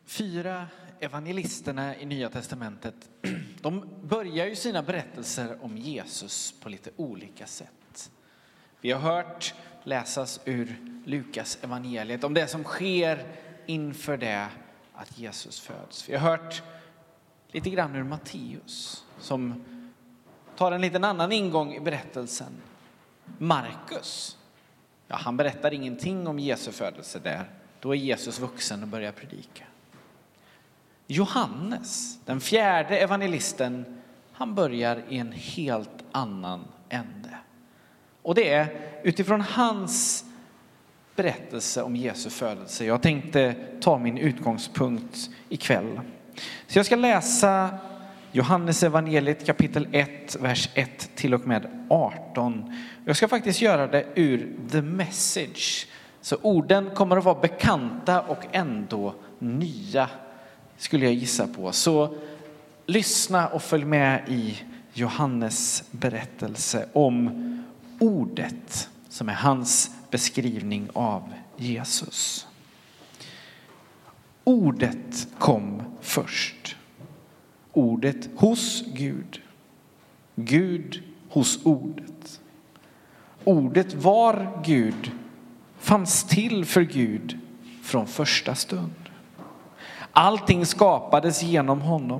4 evangelisterna i Nya testamentet, de börjar ju sina berättelser om Jesus på lite olika sätt. Vi har hört läsas ur Lukas evangeliet om det som sker inför det att Jesus föds. Vi har hört lite grann ur Matteus som tar en liten annan ingång i berättelsen. Markus, ja, han berättar ingenting om Jesu födelse där. Då är Jesus vuxen och börjar predika. Johannes, den 4:e evangelisten, han börjar i en helt annan ände. Och det är utifrån hans berättelse om Jesu födelse jag tänkte ta min utgångspunkt ikväll. Så jag ska läsa Johannes evangeliet kapitel 1, vers 1 till och med 18. Jag ska faktiskt göra det ur The Message. Så orden kommer att vara bekanta och ändå nya, skulle jag gissa på. Så lyssna och följ med i Johannes berättelse om ordet som är hans beskrivning av Jesus. Ordet kom först. Ordet hos Gud. Gud hos ordet. Ordet var Gud, fanns till för Gud från första stund. Allting skapades genom honom.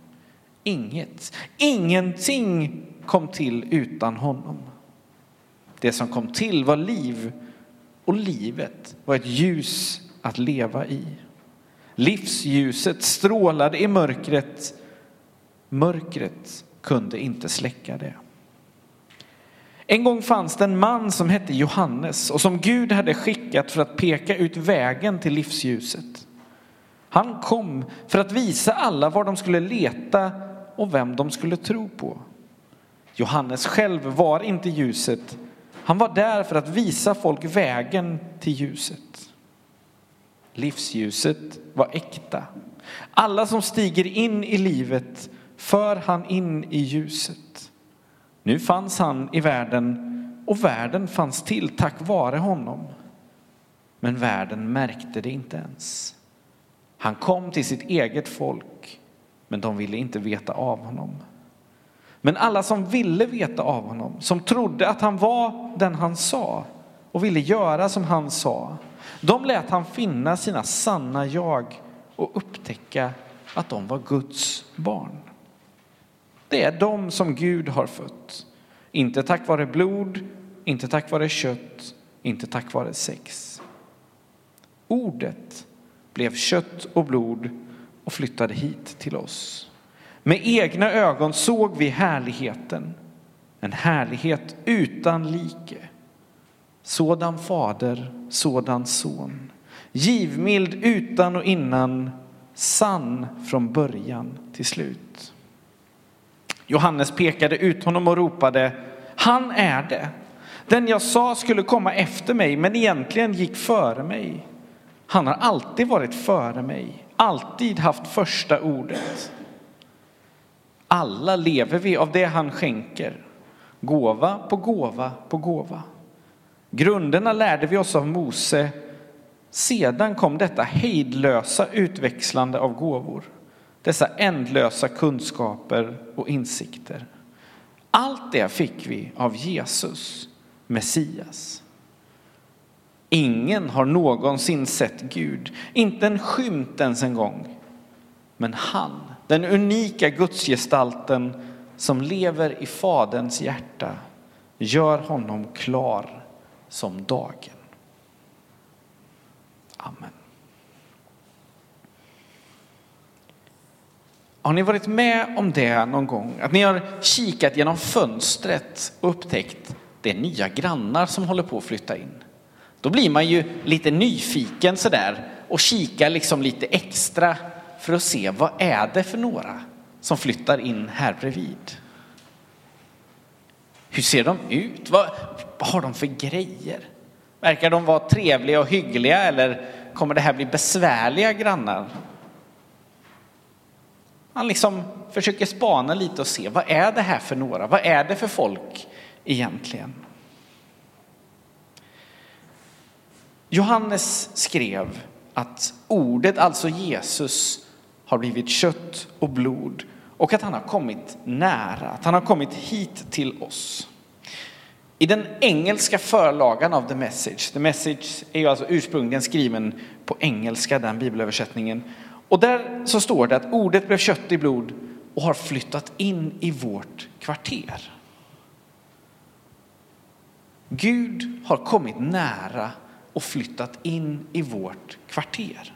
Ingenting kom till utan honom. Det som kom till var liv, och livet var ett ljus att leva i. Livsljuset strålade i mörkret. Mörkret kunde inte släcka det. En gång fanns det en man som hette Johannes och som Gud hade skickat för att peka ut vägen till livsljuset. Han kom för att visa alla var de skulle leta och vem de skulle tro på. Johannes själv var inte ljuset. Han var där för att visa folk vägen till ljuset. Livsljuset var äkta. Alla som stiger in i livet för han in i ljuset. Nu fanns han i världen och världen fanns till tack vare honom. Men världen märkte det inte ens. Han kom till sitt eget folk, men de ville inte veta av honom. Men alla som ville veta av honom, som trodde att han var den han sa och ville göra som han sa, de lät han finna sina sanna jag och upptäcka att de var Guds barn. Det är de som Gud har fött. Inte tack vare blod, inte tack vare kött, inte tack vare sex. Ordet blev kött och blod och flyttade hit till oss. Med egna ögon såg vi härligheten. En härlighet utan like. Sådan fader, sådan son. Givmild utan och innan, sann från början till slut. Johannes pekade ut honom och ropade: han är det. Den jag sa skulle komma efter mig, men egentligen gick före mig. Han har alltid varit före mig, alltid haft första ordet. Alla lever vi av det han skänker, gåva på gåva på gåva. Grunderna lärde vi oss av Mose, sedan kom detta hejdlösa utväxlande av gåvor. Dessa ändlösa kunskaper och insikter. Allt det fick vi av Jesus, Messias. Ingen har någonsin sett Gud, inte en skymt ens en gång. Men han, den unika gudsgestalten som lever i faderns hjärta, gör honom klar som dagen. Amen. Har ni varit med om det någon gång? Att ni har kikat genom fönstret och upptäckt det är nya grannar som håller på att flytta in. Då blir man ju lite nyfiken sådär och kikar liksom lite extra för att se vad är det för några som flyttar in här bredvid. Hur ser de ut? Vad har de för grejer? Verkar de vara trevliga och hyggliga eller kommer det här bli besvärliga grannar? Han liksom försöker spana lite och se vad är det här för några? Vad är det för folk egentligen? Johannes skrev att ordet, alltså Jesus, har blivit kött och blod och att han har kommit nära, att han har kommit hit till oss. I den engelska förlagan av The Message är ju alltså ursprungligen skriven på engelska, den bibelöversättningen. Och där så står det att ordet blev kött i blod och har flyttat in i vårt kvarter. Gud har kommit nära och flyttat in i vårt kvarter.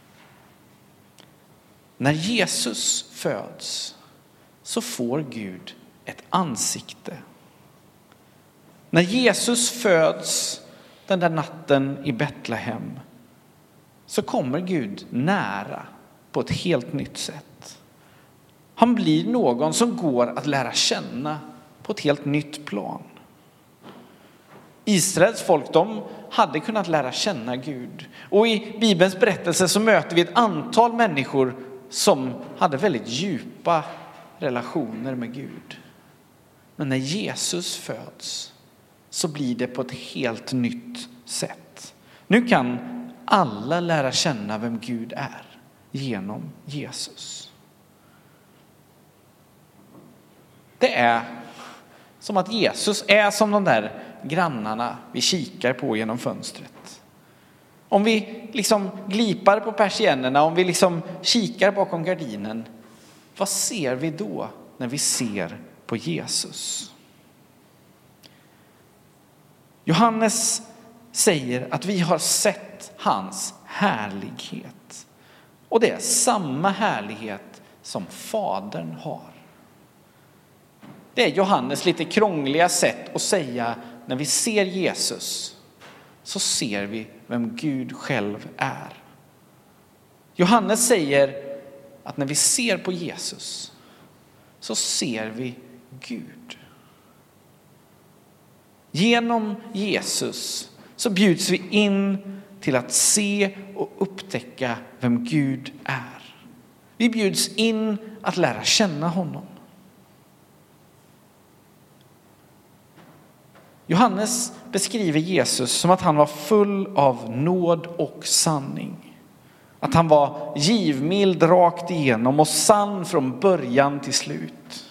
När Jesus föds så får Gud ett ansikte. När Jesus föds den där natten i Betlehem så kommer Gud nära på ett helt nytt sätt. Han blir någon som går att lära känna på ett helt nytt plan. Israels folk, de hade kunnat lära känna Gud. Och i Bibelns berättelse så möter vi ett antal människor som hade väldigt djupa relationer med Gud. Men när Jesus föds så blir det på ett helt nytt sätt. Nu kan alla lära känna vem Gud är genom Jesus. Det är som att Jesus är som de där grannarna vi kikar på genom fönstret. Om vi liksom glipar på persiennerna, om vi liksom kikar bakom gardinen, vad ser vi då när vi ser på Jesus? Johannes säger att vi har sett hans härlighet. Och det är samma härlighet som Fadern har. Det är Johannes lite krångliga sätt att säga när vi ser Jesus så ser vi vem Gud själv är. Johannes säger att när vi ser på Jesus så ser vi Gud. Genom Jesus så bjuds vi in till att se och upptäcka vem Gud är. Vi bjuds in att lära känna honom. Johannes beskriver Jesus som att han var full av nåd och sanning. Att han var givmild rakt igenom och sann från början till slut.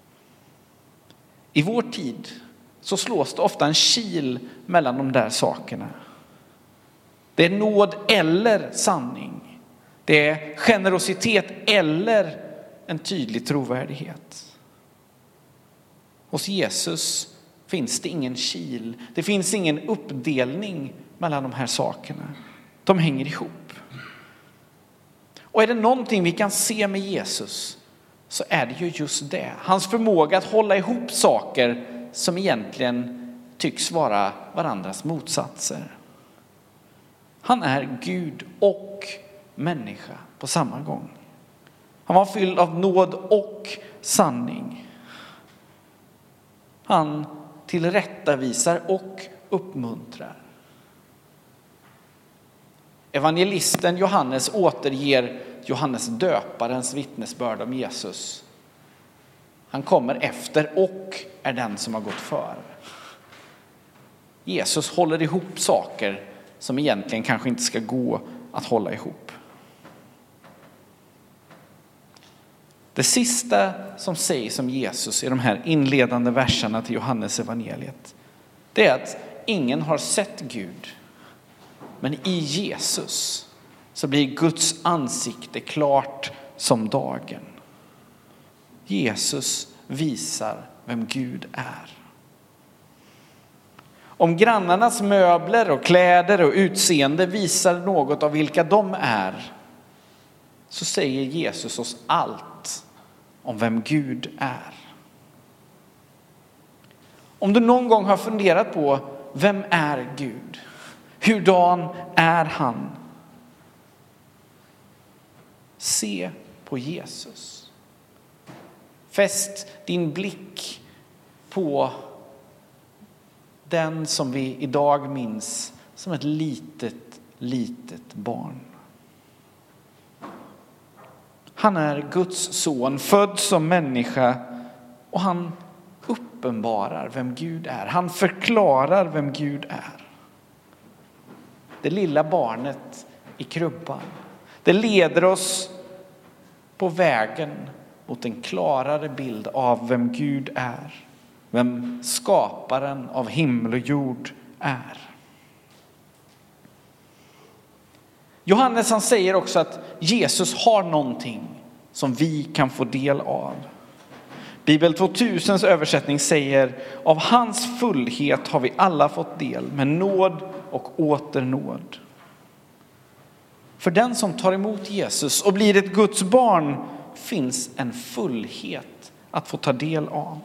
I vår tid så slås det ofta en kil mellan de där sakerna. Det är nåd eller sanning. Det är generositet eller en tydlig trovärdighet. Hos Jesus finns det ingen kil. Det finns ingen uppdelning mellan de här sakerna. De hänger ihop. Och är det någonting vi kan se med Jesus så är det ju just det. Hans förmåga att hålla ihop saker som egentligen tycks vara varandras motsatser. Han är Gud och människa på samma gång. Han var fylld av nåd och sanning. Han tillrättavisar och uppmuntrar. Evangelisten Johannes återger Johannes döparens vittnesbörd om Jesus. Han kommer efter och är den som har gått före. Jesus håller ihop saker som egentligen kanske inte ska gå att hålla ihop. Det sista som sägs om Jesus i de här inledande verserna till Johannes evangeliet, det är att ingen har sett Gud. Men i Jesus så blir Guds ansikte klart som dagen. Jesus visar vem Gud är. Om grannarnas möbler och kläder och utseende visar något av vilka de är, så säger Jesus oss allt om vem Gud är. Om du någon gång har funderat på vem är Gud? Hurdan är han? Se på Jesus. Fäst din blick på den som vi idag minns som ett litet barn. Han är Guds son, född som människa, och han uppenbarar vem Gud är. Han förklarar vem Gud är. Det lilla barnet i krubban. Det leder oss på vägen mot en klarare bild av vem Gud är. Vem skaparen av himmel och jord är. Johannes han säger också att Jesus har någonting som vi kan få del av. Bibel 2000s översättning säger: av hans fullhet har vi alla fått del, med nåd och åter nåd. För den som tar emot Jesus och blir ett Guds barn finns en fullhet att få ta del av.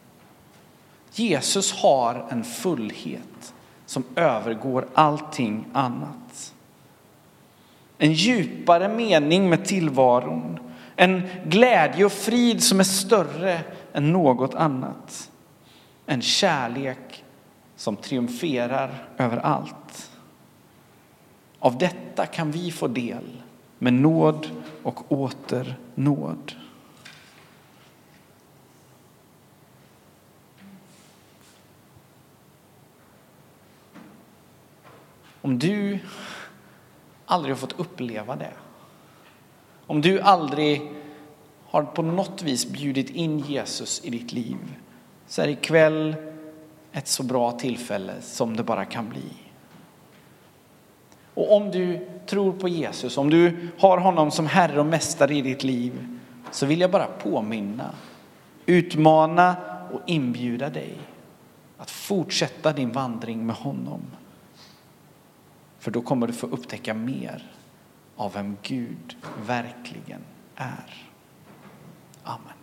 Jesus har en fullhet som övergår allting annat. En djupare mening med tillvaron. En glädje och frid som är större än något annat. En kärlek som triumferar över allt. Av detta kan vi få del med nåd och åter nåd. Om du aldrig har fått uppleva det. Om du aldrig har på något vis bjudit in Jesus i ditt liv, så är ikväll ett så bra tillfälle som det bara kan bli. Och om du tror på Jesus, om du har honom som Herre och Mästare i ditt liv, så vill jag bara påminna, utmana och inbjuda dig att fortsätta din vandring med honom. För då kommer du få upptäcka mer av vem Gud verkligen är. Amen.